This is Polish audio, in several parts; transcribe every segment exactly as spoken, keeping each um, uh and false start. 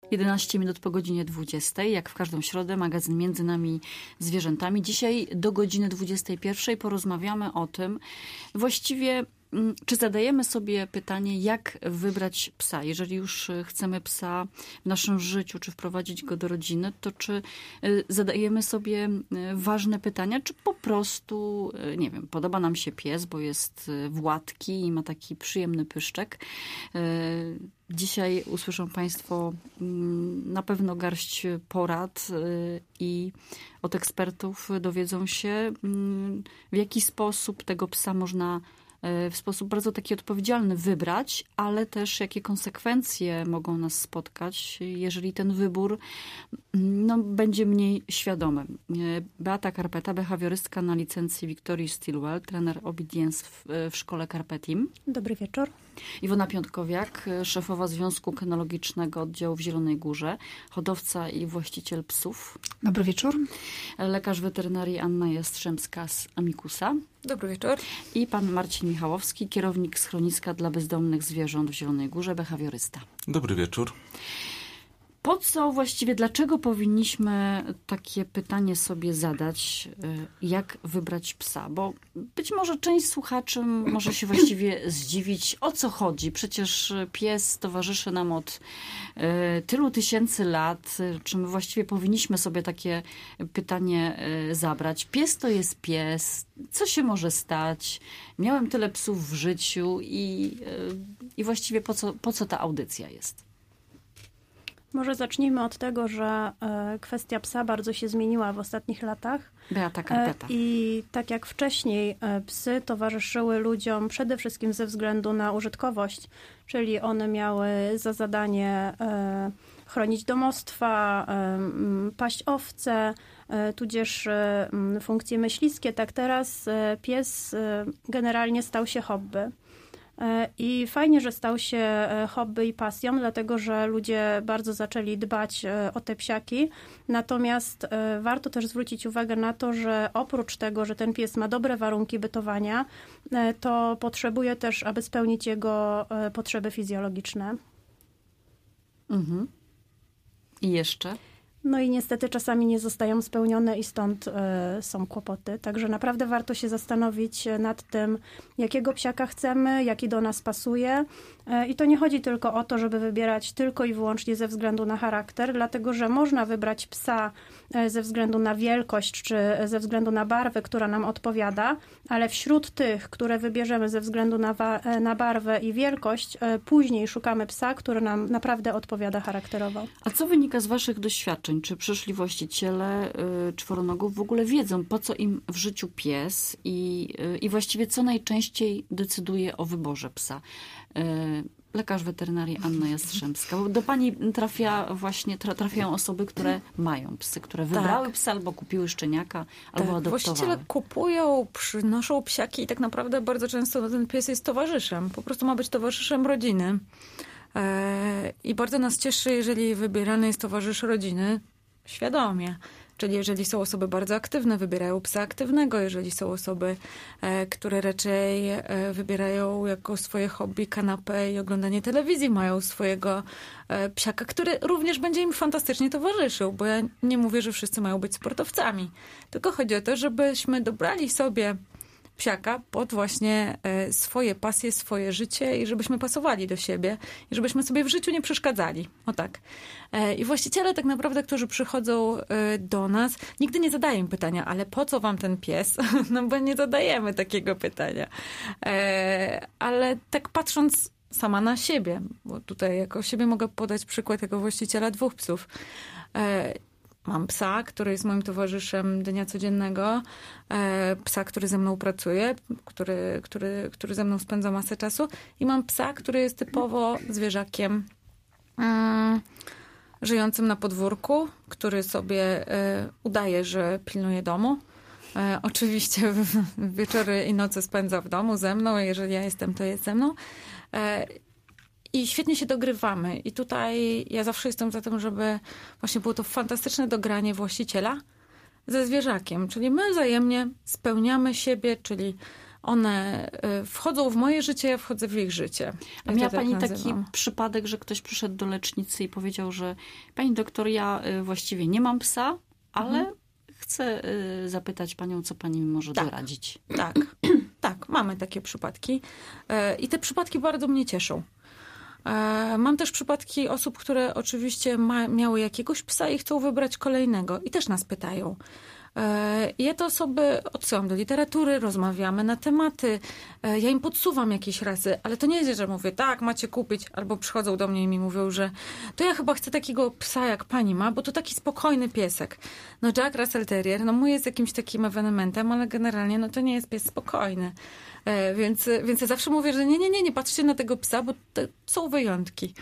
jedenaście minut po godzinie dwudziestej, jak w każdą środę, magazyn Między Nami Zwierzętami. Dzisiaj do godziny dwudziestej pierwszej porozmawiamy o tym, właściwie czy zadajemy sobie pytanie, jak wybrać psa? Jeżeli już chcemy psa w naszym życiu, czy wprowadzić go do rodziny, to czy zadajemy sobie ważne pytania, czy po prostu, nie wiem, podoba nam się pies, bo jest władki i ma taki przyjemny pyszczek. Dzisiaj usłyszą Państwo na pewno garść porad i od ekspertów dowiedzą się, w jaki sposób tego psa można w sposób bardzo taki odpowiedzialny wybrać, ale też jakie konsekwencje mogą nas spotkać, jeżeli ten wybór no, będzie mniej świadomy. Beata Karpeta, behawiorystka na licencji Victorii Stilwell, trener obedience w, w szkole Carpe Team. Dobry wieczór. Iwona Piątkowiak, szefowa Związku Kynologicznego Oddziału w Zielonej Górze, hodowca i właściciel psów. Dobry wieczór. Lekarz weterynarii Anna Jastrzębska z Amikusa. Dobry wieczór. I pan Marcin Michałowski, kierownik schroniska dla bezdomnych zwierząt w Zielonej Górze, behawiorysta. Dobry wieczór. Po co właściwie, dlaczego powinniśmy takie pytanie sobie zadać, jak wybrać psa? Bo być może część słuchaczy może się właściwie zdziwić, o co chodzi. Przecież pies towarzyszy nam od tylu tysięcy lat. Czy my właściwie powinniśmy sobie takie pytanie zabrać? Pies to jest pies. Co się może stać? Miałem tyle psów w życiu i, i właściwie po co, po co ta audycja jest? Może zacznijmy od tego, że kwestia psa bardzo się zmieniła w ostatnich latach. Beata Karpeta. I tak jak wcześniej psy towarzyszyły ludziom przede wszystkim ze względu na użytkowość, czyli one miały za zadanie chronić domostwa, paść owce, tudzież funkcje myśliskie. Tak teraz pies generalnie stał się hobby. I fajnie, że stał się hobby i pasją, dlatego że ludzie bardzo zaczęli dbać o te psiaki. Natomiast warto też zwrócić uwagę na to, że oprócz tego, że ten pies ma dobre warunki bytowania, to potrzebuje też, aby spełnić jego potrzeby fizjologiczne. Mhm. I jeszcze? No i niestety czasami nie zostają spełnione i stąd y, są kłopoty. Także naprawdę warto się zastanowić nad tym, jakiego psiaka chcemy, jaki do nas pasuje. Y, I to nie chodzi tylko o to, żeby wybierać tylko i wyłącznie ze względu na charakter, dlatego że można wybrać psa y, ze względu na wielkość czy ze względu na barwę, która nam odpowiada, ale wśród tych, które wybierzemy ze względu na, wa- na barwę i wielkość, y, później szukamy psa, który nam naprawdę odpowiada charakterowo. A co wynika z waszych doświadczeń? Czy przyszli właściciele y, czworonogów w ogóle wiedzą, po co im w życiu pies i, y, i właściwie co najczęściej decyduje o wyborze psa? Y, lekarz weterynarii Anna Jastrzębska. Do pani trafia właśnie, tra, trafiają osoby, które mają psy, które wybrały tak. psa albo kupiły szczeniaka, albo tak. adoptowały. Właściciele kupują, przynoszą psiaki i tak naprawdę bardzo często ten pies jest towarzyszem. Po prostu ma być towarzyszem rodziny. I bardzo nas cieszy, jeżeli wybierany jest towarzysz rodziny świadomie. Czyli jeżeli są osoby bardzo aktywne, wybierają psa aktywnego. Jeżeli są osoby, które raczej wybierają jako swoje hobby kanapę i oglądanie telewizji, mają swojego psiaka, który również będzie im fantastycznie towarzyszył. Bo ja nie mówię, że wszyscy mają być sportowcami. Tylko chodzi o to, żebyśmy dobrali sobie psiaka pod właśnie swoje pasje, swoje życie i żebyśmy pasowali do siebie i żebyśmy sobie w życiu nie przeszkadzali. O tak. I właściciele tak naprawdę, którzy przychodzą do nas, nigdy nie zadają im pytania, ale po co wam ten pies? No bo nie zadajemy takiego pytania. Ale tak patrząc sama na siebie, bo tutaj jako siebie mogę podać przykład jako właściciela dwóch psów. Mam psa, który jest moim towarzyszem dnia codziennego, psa, który ze mną pracuje, który, który, który ze mną spędza masę czasu i mam psa, który jest typowo zwierzakiem mm, żyjącym na podwórku, który sobie y, udaje, że pilnuje domu. E, oczywiście wieczory i noce spędza w domu ze mną, a jeżeli ja jestem, to jest ze mną. E, I świetnie się dogrywamy. I tutaj ja zawsze jestem za tym, żeby właśnie było to fantastyczne dogranie właściciela ze zwierzakiem. Czyli my wzajemnie spełniamy siebie, czyli one wchodzą w moje życie, ja wchodzę w ich życie. A miała pani taki przypadek, że ktoś przyszedł do lecznicy i powiedział, że pani doktor, ja właściwie nie mam psa, ale mhm. chcę zapytać panią, co pani mi może tak, doradzić. Tak, tak, mamy takie przypadki. I te przypadki bardzo mnie cieszą. Mam też przypadki osób, które oczywiście ma, miały jakiegoś psa i chcą wybrać kolejnego i też nas pytają. Ja te osoby odsyłam do literatury, rozmawiamy na tematy, ja im podsuwam jakieś rasy, ale to nie jest, że mówię, tak, macie kupić, albo przychodzą do mnie i mi mówią, że to ja chyba chcę takiego psa, jak pani ma, bo to taki spokojny piesek. No Jack Russell Terrier, no mój jest jakimś takim ewenementem, ale generalnie no to nie jest pies spokojny. Więc, więc ja zawsze mówię, że nie, nie, nie, nie patrzcie na tego psa, bo to są wyjątki.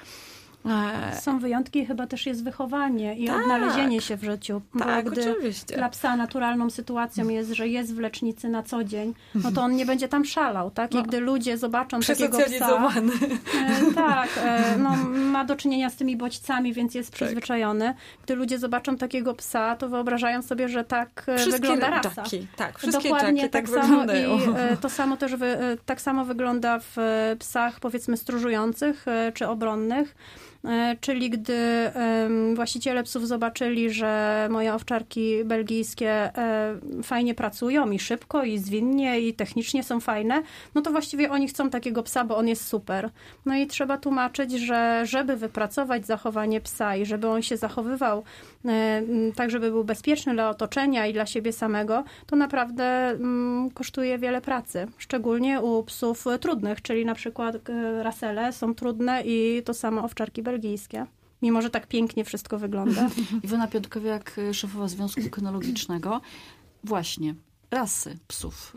Są wyjątki, chyba też jest wychowanie i tak. odnalezienie się w życiu. Tak, bo gdy oczywiście. Dla psa naturalną sytuacją jest, że jest w lecznicy na co dzień, no to on nie będzie tam szalał, tak? I no, gdy ludzie zobaczą takiego psa... E, tak, e, no, ma do czynienia z tymi bodźcami, więc jest przyzwyczajony. Gdy ludzie zobaczą takiego psa, to wyobrażają sobie, że tak wszystkie wygląda rasa. Jacki, tak, wszystkie Dokładnie Jacki tak, tak samo wyglądają. I e, to samo też wy, tak samo wygląda w psach, powiedzmy, stróżujących e, czy obronnych. Czyli gdy właściciele psów zobaczyli, że moje owczarki belgijskie fajnie pracują i szybko, i zwinnie, i technicznie są fajne, no to właściwie oni chcą takiego psa, bo on jest super. No i trzeba tłumaczyć, że żeby wypracować zachowanie psa i żeby on się zachowywał tak, żeby był bezpieczny dla otoczenia i dla siebie samego, to naprawdę kosztuje wiele pracy. Szczególnie u psów trudnych, czyli na przykład Russelle są trudne i to samo owczarki belgijskie. Mimo że tak pięknie wszystko wygląda. Iwona Piątkowiak, szefowa Związku Kynologicznego. Właśnie, rasy psów.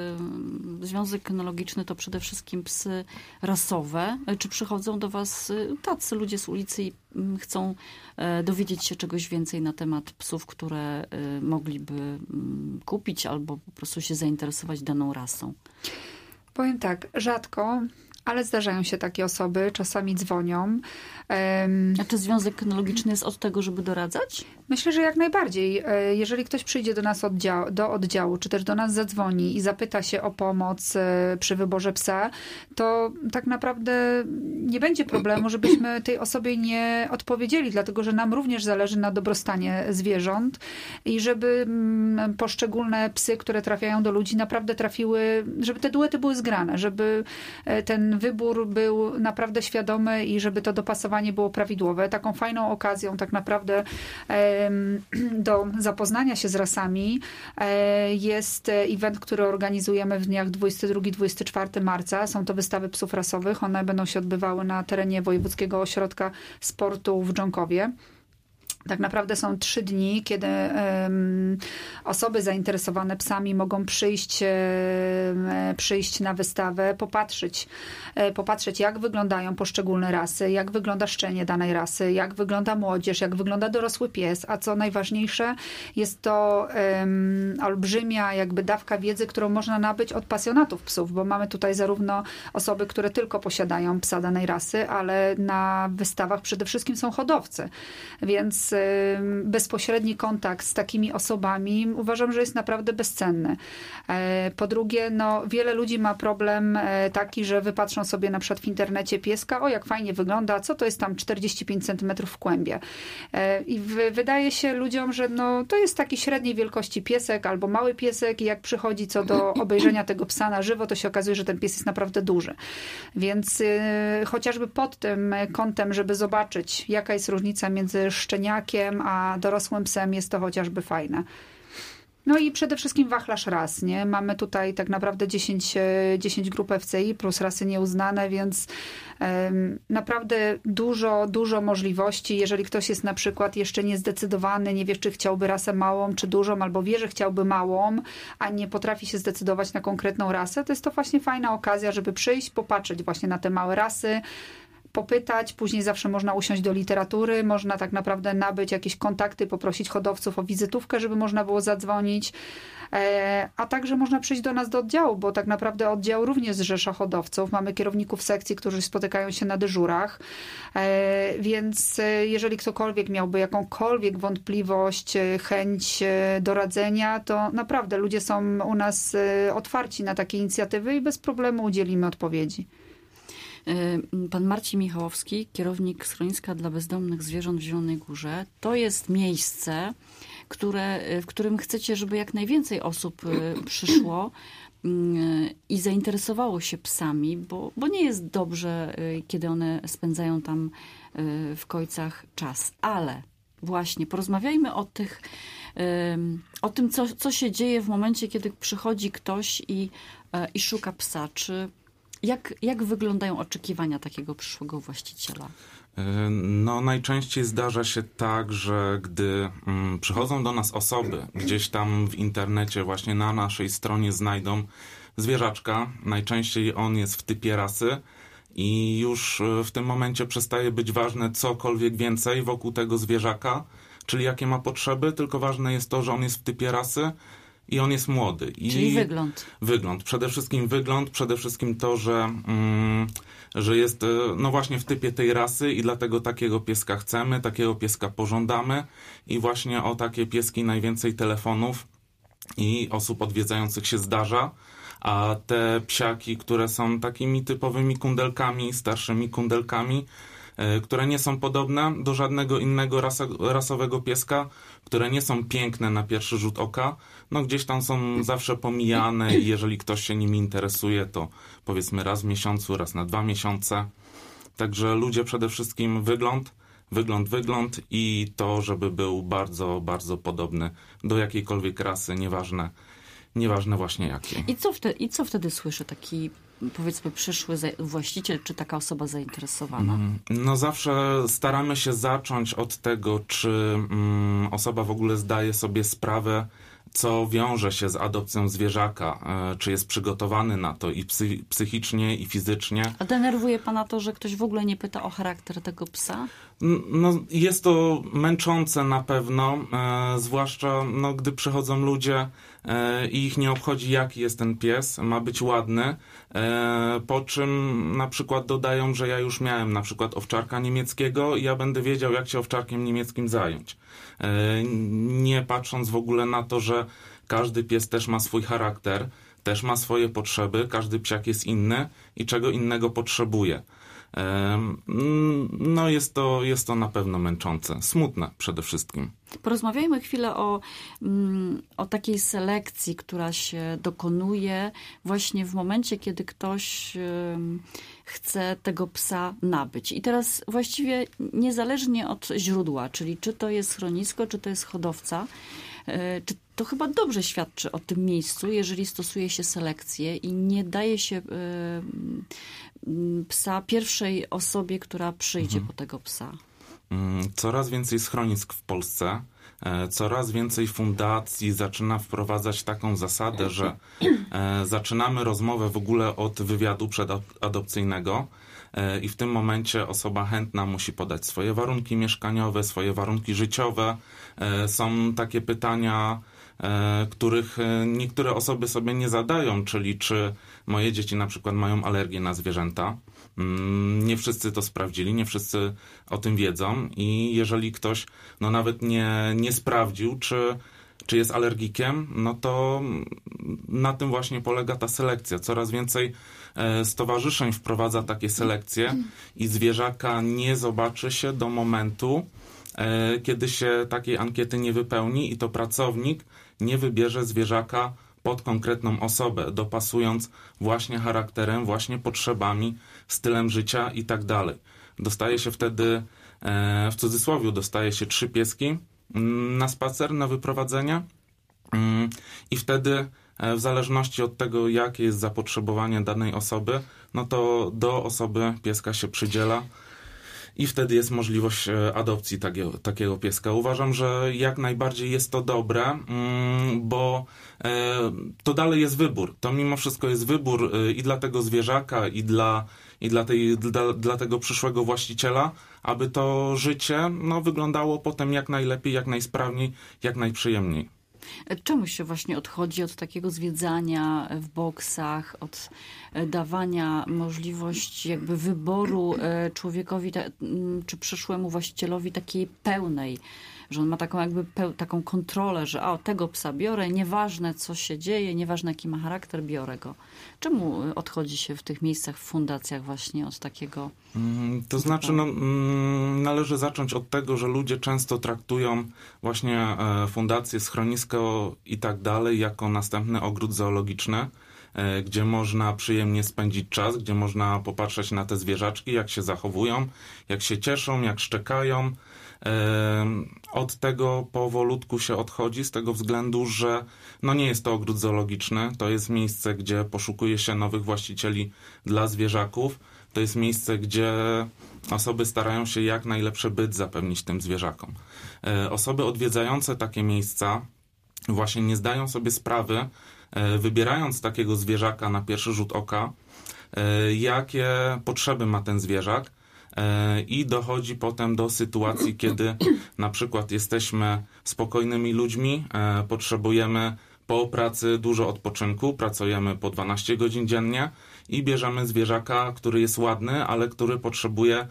Związek Kynologiczny to przede wszystkim psy rasowe. Czy przychodzą do was tacy ludzie z ulicy i chcą dowiedzieć się czegoś więcej na temat psów, które mogliby kupić albo po prostu się zainteresować daną rasą? Powiem tak, rzadko, ale zdarzają się takie osoby, czasami dzwonią. A czy Związek Kynologiczny jest od tego, żeby doradzać? Myślę, że jak najbardziej. Jeżeli ktoś przyjdzie do nas oddział, do oddziału, czy też do nas zadzwoni i zapyta się o pomoc przy wyborze psa, to tak naprawdę nie będzie problemu, żebyśmy tej osobie nie odpowiedzieli, dlatego że nam również zależy na dobrostanie zwierząt i żeby poszczególne psy, które trafiają do ludzi, naprawdę trafiły, żeby te duety były zgrane, żeby ten wybór był naprawdę świadomy i żeby to dopasowanie było prawidłowe. Taką fajną okazją tak naprawdę do zapoznania się z rasami jest event, który organizujemy w dniach dwudziestego drugiego do dwudziestego czwartego marca. Są to wystawy psów rasowych. One będą się odbywały na terenie Wojewódzkiego Ośrodka Sportu w Dżonkowie. Tak naprawdę są trzy dni, kiedy um, osoby zainteresowane psami mogą przyjść, um, przyjść na wystawę, popatrzeć, um, popatrzeć, jak wyglądają poszczególne rasy, jak wygląda szczenie danej rasy, jak wygląda młodzież, jak wygląda dorosły pies, a co najważniejsze, jest to um, olbrzymia jakby dawka wiedzy, którą można nabyć od pasjonatów psów, bo mamy tutaj zarówno osoby, które tylko posiadają psa danej rasy, ale na wystawach przede wszystkim są hodowcy, więc bezpośredni kontakt z takimi osobami uważam, że jest naprawdę bezcenny. Po drugie, no, wiele ludzi ma problem taki, że wypatrzą sobie na przykład w internecie pieska, o jak fajnie wygląda, co to jest tam czterdzieści pięć centymetrów w kłębie. I wydaje się ludziom, że no, to jest taki średniej wielkości piesek albo mały piesek i jak przychodzi co do obejrzenia tego psa na żywo, to się okazuje, że ten pies jest naprawdę duży. Więc chociażby pod tym kątem, żeby zobaczyć, jaka jest różnica między szczeniakiem a dorosłym psem, jest to chociażby fajne. No i przede wszystkim wachlarz ras, nie? Mamy tutaj tak naprawdę dziesięć, dziesięć grup F C I plus rasy nieuznane, więc um, naprawdę dużo, dużo możliwości. Jeżeli ktoś jest na przykład jeszcze niezdecydowany, nie wie, czy chciałby rasę małą, czy dużą, albo wie, że chciałby małą, a nie potrafi się zdecydować na konkretną rasę, to jest to właśnie fajna okazja, żeby przyjść, popatrzeć właśnie na te małe rasy, popytać, później zawsze można usiąść do literatury, można tak naprawdę nabyć jakieś kontakty, poprosić hodowców o wizytówkę, żeby można było zadzwonić, a także można przyjść do nas do oddziału, bo tak naprawdę oddział również zrzesza hodowców. Mamy kierowników sekcji, którzy spotykają się na dyżurach, więc jeżeli ktokolwiek miałby jakąkolwiek wątpliwość, chęć doradzenia, to naprawdę ludzie są u nas otwarci na takie inicjatywy i bez problemu udzielimy odpowiedzi. Pan Marcin Michałowski, kierownik schroniska dla bezdomnych zwierząt w Zielonej Górze. To jest miejsce, które, w którym chcecie, żeby jak najwięcej osób przyszło i zainteresowało się psami, bo, bo nie jest dobrze, kiedy one spędzają tam w kojcach czas. Ale właśnie porozmawiajmy o tych, o tym, co, co się dzieje w momencie, kiedy przychodzi ktoś i, i szuka psa. Czy Jak, jak wyglądają oczekiwania takiego przyszłego właściciela? No najczęściej zdarza się tak, że gdy mm, przychodzą do nas osoby, gdzieś tam w internecie właśnie na naszej stronie znajdą zwierzaczka, najczęściej on jest w typie rasy i już w tym momencie przestaje być ważne cokolwiek więcej wokół tego zwierzaka, czyli jakie ma potrzeby, tylko ważne jest to, że on jest w typie rasy i on jest młody. I Czyli wygląd. Wygląd. Przede wszystkim wygląd, przede wszystkim to, że, mm, że jest no właśnie w typie tej rasy i dlatego takiego pieska chcemy, takiego pieska pożądamy i właśnie o takie pieski najwięcej telefonów i osób odwiedzających się zdarza, a te psiaki, które są takimi typowymi kundelkami, starszymi kundelkami, które nie są podobne do żadnego innego rasa, rasowego pieska, które nie są piękne na pierwszy rzut oka, no gdzieś tam są zawsze pomijane i jeżeli ktoś się nimi interesuje, to powiedzmy raz w miesiącu, raz na dwa miesiące. Także ludzie przede wszystkim wygląd, wygląd, wygląd i to, żeby był bardzo, bardzo podobny do jakiejkolwiek rasy, nieważne, nieważne właśnie jakiej. I co wtedy, i co wtedy słyszy taki, powiedzmy, przyszły właściciel, czy taka osoba zainteresowana? No zawsze staramy się zacząć od tego, czy mm, osoba w ogóle zdaje sobie sprawę, co wiąże się z adopcją zwierzaka, e, czy jest przygotowany na to i psy, psychicznie, i fizycznie. A denerwuje pana to, że ktoś w ogóle nie pyta o charakter tego psa? No, jest to męczące na pewno, e, zwłaszcza no, gdy przychodzą ludzie e, i ich nie obchodzi, jaki jest ten pies, ma być ładny, e, po czym na przykład dodają, że ja już miałem na przykład owczarka niemieckiego i ja będę wiedział, jak się owczarkiem niemieckim zająć. E, nie patrząc w ogóle na to, że każdy pies też ma swój charakter, też ma swoje potrzeby, każdy psiak jest inny i czego innego potrzebuje. No jest to, jest to na pewno męczące, smutne przede wszystkim. Porozmawiajmy chwilę o, o takiej selekcji, która się dokonuje właśnie w momencie, kiedy ktoś chce tego psa nabyć. I teraz właściwie niezależnie od źródła, czyli czy to jest schronisko, czy to jest hodowca, czy to chyba dobrze świadczy o tym miejscu, jeżeli stosuje się selekcję i nie daje się psa pierwszej osobie, która przyjdzie mhm. po tego psa. Coraz więcej schronisk w Polsce, coraz więcej fundacji zaczyna wprowadzać taką zasadę, że zaczynamy rozmowę w ogóle od wywiadu przedadopcyjnego i w tym momencie osoba chętna musi podać swoje warunki mieszkaniowe, swoje warunki życiowe. Są takie pytania, których niektóre osoby sobie nie zadają, czyli czy moje dzieci na przykład mają alergię na zwierzęta. Nie wszyscy to sprawdzili, nie wszyscy o tym wiedzą i jeżeli ktoś no nawet nie, nie sprawdził, czy, czy jest alergikiem, no to na tym właśnie polega ta selekcja. Coraz więcej stowarzyszeń wprowadza takie selekcje i zwierzaka nie zobaczy się do momentu, kiedy się takiej ankiety nie wypełni i to pracownik nie wybierze zwierzaka pod konkretną osobę, dopasując właśnie charakterem, właśnie potrzebami, stylem życia i tak dalej. Dostaje się wtedy, w cudzysłowie, dostaje się trzy pieski na spacer, na wyprowadzenie i wtedy w zależności od tego, jakie jest zapotrzebowanie danej osoby, no to do osoby pieska się przydziela. I wtedy jest możliwość adopcji takiego, takiego pieska. Uważam, że jak najbardziej jest to dobre, bo to dalej jest wybór. To mimo wszystko jest wybór i dla tego zwierzaka, i dla, i dla, tej, dla, dla tego przyszłego właściciela, aby to życie no, wyglądało potem jak najlepiej, jak najsprawniej, jak najprzyjemniej. Czemu się właśnie odchodzi od takiego zwiedzania w boksach, od dawania możliwości jakby wyboru człowiekowi czy przyszłemu właścicielowi takiej pełnej, że on ma taką jakby peł, taką kontrolę, że o, tego psa biorę, nieważne co się dzieje, nieważne jaki ma charakter, biorę go. Czemu odchodzi się w tych miejscach, w fundacjach właśnie od takiego? To znaczy, no, należy zacząć od tego, że ludzie często traktują właśnie fundacje, schronisko i tak dalej jako następny ogród zoologiczny, gdzie można przyjemnie spędzić czas, gdzie można popatrzeć na te zwierzaczki, jak się zachowują, jak się cieszą, jak szczekają. Od tego powolutku się odchodzi z tego względu, że no nie jest to ogród zoologiczny, to jest miejsce, gdzie poszukuje się nowych właścicieli dla zwierzaków. To jest miejsce, gdzie osoby starają się jak najlepszy byt zapewnić tym zwierzakom. Osoby odwiedzające takie miejsca właśnie nie zdają sobie sprawy, wybierając takiego zwierzaka na pierwszy rzut oka, jakie potrzeby ma ten zwierzak, i dochodzi potem do sytuacji, kiedy na przykład jesteśmy spokojnymi ludźmi, potrzebujemy po pracy dużo odpoczynku, pracujemy po dwanaście godzin dziennie i bierzemy zwierzaka, który jest ładny, ale który potrzebuje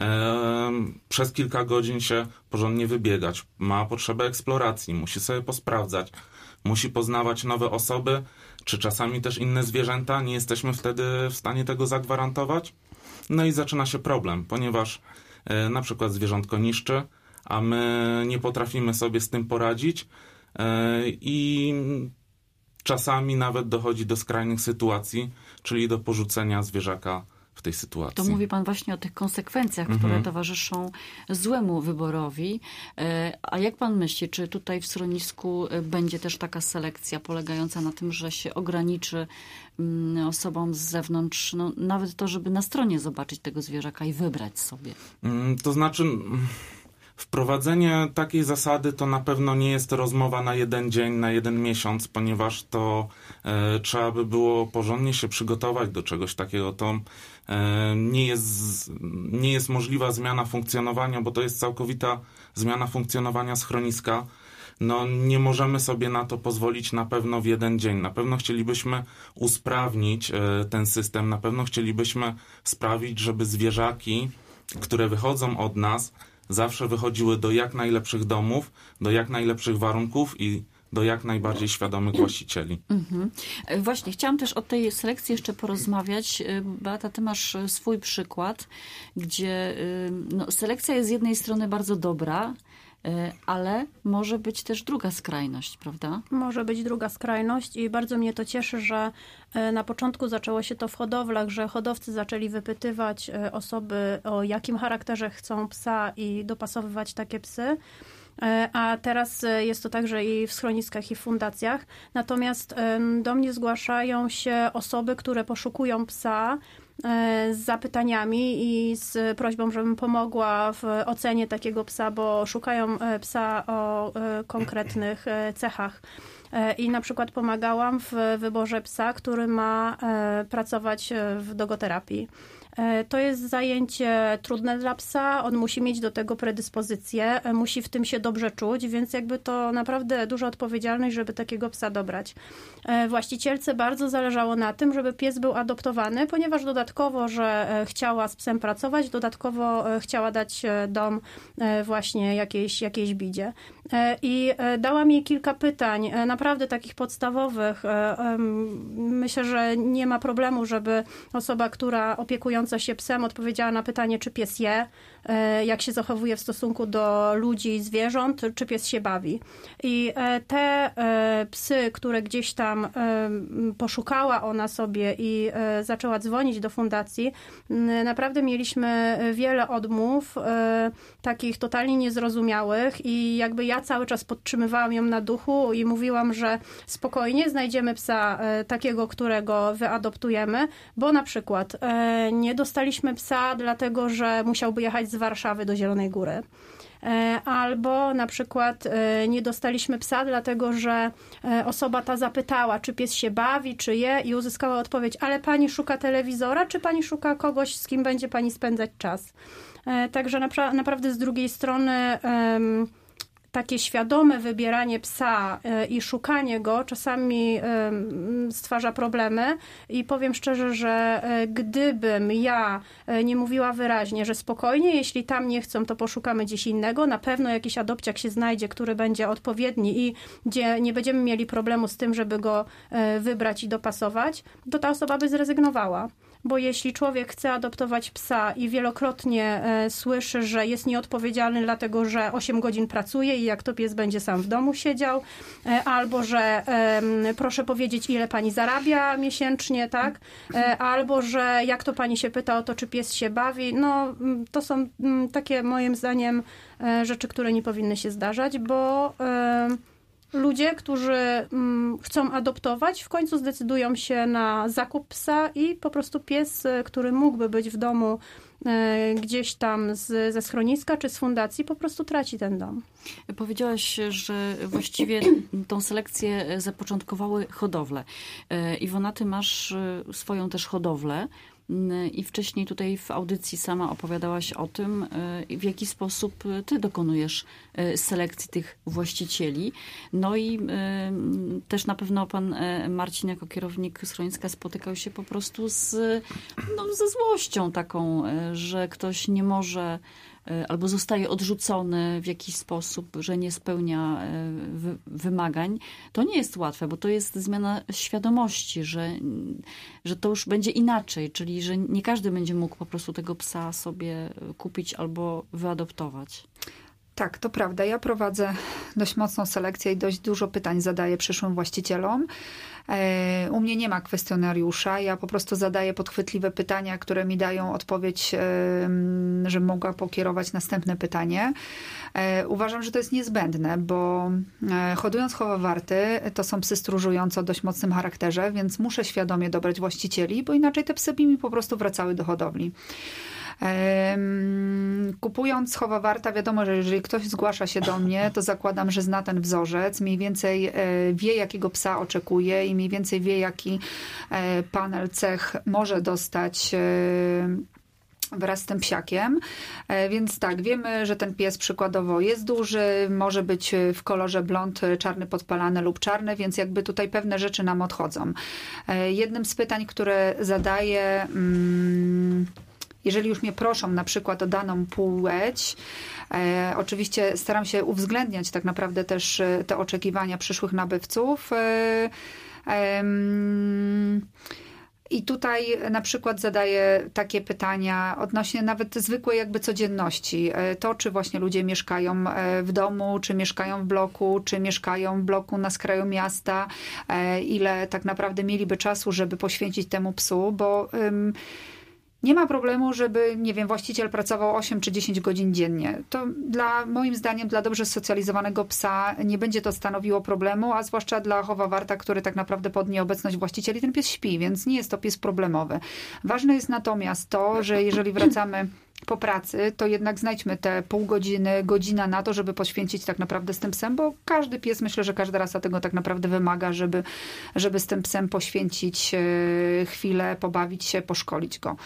e, przez kilka godzin się porządnie wybiegać. Ma potrzebę eksploracji, musi sobie posprawdzać, musi poznawać nowe osoby, czy czasami też inne zwierzęta. Nie jesteśmy wtedy w stanie tego zagwarantować. No i zaczyna się problem, ponieważ e, na przykład zwierzątko niszczy, a my nie potrafimy sobie z tym poradzić e, i czasami nawet dochodzi do skrajnych sytuacji, czyli do porzucenia zwierzaka w tej sytuacji. To mówi pan właśnie o tych konsekwencjach, mhm. które towarzyszą złemu wyborowi. A jak pan myśli, czy tutaj w schronisku będzie też taka selekcja polegająca na tym, że się ograniczy osobom z zewnątrz, no, nawet to, żeby na stronie zobaczyć tego zwierzaka i wybrać sobie? To znaczy... Wprowadzenie takiej zasady to na pewno nie jest rozmowa na jeden dzień, na jeden miesiąc, ponieważ to e, trzeba by było porządnie się przygotować do czegoś takiego. To e, nie jest, nie jest możliwa zmiana funkcjonowania, bo to jest całkowita zmiana funkcjonowania schroniska. No, nie możemy sobie na to pozwolić na pewno w jeden dzień. Na pewno chcielibyśmy usprawnić e, ten system, na pewno chcielibyśmy sprawić, żeby zwierzaki, które wychodzą od nas, zawsze wychodziły do jak najlepszych domów, do jak najlepszych warunków i do jak najbardziej świadomych właścicieli. Mhm. Właśnie, chciałam też o tej selekcji jeszcze porozmawiać. Beata, ty masz swój przykład, gdzie no, selekcja jest z jednej strony bardzo dobra, ale może być też druga skrajność, prawda? Może być druga skrajność i bardzo mnie to cieszy, że na początku zaczęło się to w hodowlach, że hodowcy zaczęli wypytywać osoby, o jakim charakterze chcą psa i dopasowywać takie psy. A teraz jest to także i w schroniskach, i w fundacjach. Natomiast do mnie zgłaszają się osoby, które poszukują psa z zapytaniami i z prośbą, żebym pomogła w ocenie takiego psa, bo szukają psa o konkretnych cechach. I na przykład pomagałam w wyborze psa, który ma pracować w dogoterapii. To jest zajęcie trudne dla psa, on musi mieć do tego predyspozycję, musi w tym się dobrze czuć, więc jakby to naprawdę duża odpowiedzialność, żeby takiego psa dobrać. Właścicielce bardzo zależało na tym, żeby pies był adoptowany, ponieważ dodatkowo, że chciała z psem pracować, dodatkowo chciała dać dom właśnie jakiejś, jakiejś bidzie. I dała mi kilka pytań, naprawdę takich podstawowych. Myślę, że nie ma problemu, żeby osoba, która opiekująca się psem, odpowiedziała na pytanie, czy pies je, jak się zachowuje w stosunku do ludzi i zwierząt, czy pies się bawi. I te psy, które gdzieś tam poszukała ona sobie i zaczęła dzwonić do fundacji, naprawdę mieliśmy wiele odmów, takich totalnie niezrozumiałych i jakby ja cały czas podtrzymywałam ją na duchu i mówiłam, że spokojnie znajdziemy psa takiego, którego wyadoptujemy, bo na przykład nie dostaliśmy psa dlatego, że musiałby jechać z Warszawy do Zielonej Góry. albo na przykład nie dostaliśmy psa, dlatego że osoba ta zapytała, czy pies się bawi, czy je i uzyskała odpowiedź, ale pani szuka telewizora, czy pani szuka kogoś, z kim będzie pani spędzać czas. Także napra- naprawdę z drugiej strony um, takie świadome wybieranie psa i szukanie go czasami stwarza problemy i powiem szczerze, że gdybym ja nie mówiła wyraźnie, że spokojnie, jeśli tam nie chcą, to poszukamy gdzieś innego, na pewno jakiś adopciak się znajdzie, który będzie odpowiedni i gdzie nie będziemy mieli problemu z tym, żeby go wybrać i dopasować, to ta osoba by zrezygnowała. Bo jeśli człowiek chce adoptować psa i wielokrotnie e, słyszy, że jest nieodpowiedzialny dlatego, że osiem godzin pracuje i jak to pies będzie sam w domu siedział, e, albo że e, proszę powiedzieć, ile pani zarabia miesięcznie, tak? E, albo że jak to pani się pyta o to, czy pies się bawi, no to są m, takie moim zdaniem e, rzeczy, które nie powinny się zdarzać, bo e, ludzie, którzy mm, chcą adoptować, w końcu zdecydują się na zakup psa i po prostu pies, który mógłby być w domu e, gdzieś tam z, ze schroniska czy z fundacji, po prostu traci ten dom. Powiedziałaś, że właściwie tą selekcję zapoczątkowały hodowle. Iwona, ty masz swoją też hodowlę. I wcześniej tutaj w audycji sama opowiadałaś o tym, w jaki sposób ty dokonujesz selekcji tych właścicieli. No i też na pewno pan Marcin jako kierownik schroniska spotykał się po prostu z, no, ze złością taką, że ktoś nie może albo zostaje odrzucony w jakiś sposób, że nie spełnia wy- wymagań, to nie jest łatwe, bo to jest zmiana świadomości, że, że to już będzie inaczej, czyli że nie każdy będzie mógł po prostu tego psa sobie kupić albo wyadoptować. Tak, to prawda. Ja prowadzę dość mocną selekcję i dość dużo pytań zadaję przyszłym właścicielom. U mnie nie ma kwestionariusza. Ja po prostu zadaję podchwytliwe pytania, które mi dają odpowiedź, że mogę pokierować następne pytanie. Uważam, że to jest niezbędne, bo hodując chowawarty, to są psy stróżujące o dość mocnym charakterze, więc muszę świadomie dobrać właścicieli, bo inaczej te psy mi po prostu wracały do hodowli. Kupując chowawarta, wiadomo, że jeżeli ktoś zgłasza się do mnie, to zakładam, że zna ten wzorzec, mniej więcej wie, jakiego psa oczekuje i mniej więcej wie, jaki panel cech może dostać wraz z tym psiakiem. Więc tak, wiemy, że ten pies przykładowo jest duży, może być w kolorze blond, czarny podpalany lub czarny, więc jakby tutaj pewne rzeczy nam odchodzą. Jednym z pytań, które zadaję, jeżeli już mnie proszą na przykład o daną płeć, e, oczywiście staram się uwzględniać tak naprawdę też te oczekiwania przyszłych nabywców. E, e, I tutaj na przykład zadaję takie pytania odnośnie nawet zwykłej jakby codzienności. To, czy właśnie ludzie mieszkają w domu, czy mieszkają w bloku, czy mieszkają w bloku na skraju miasta, ile tak naprawdę mieliby czasu, żeby poświęcić temu psu, bo nie ma problemu, żeby, nie wiem, właściciel pracował osiem czy dziesięć godzin dziennie. To dla, moim zdaniem, dla dobrze socjalizowanego psa nie będzie to stanowiło problemu, a zwłaszcza dla chowawarta, który tak naprawdę pod nieobecność właścicieli ten pies śpi, więc nie jest to pies problemowy. Ważne jest natomiast to, że jeżeli wracamy po pracy, to jednak znajdźmy te pół godziny, godzina na to, żeby poświęcić tak naprawdę z tym psem, bo każdy pies, myślę, że każda rasa tego tak naprawdę wymaga, żeby, żeby z tym psem poświęcić chwilę, pobawić się, poszkolić go.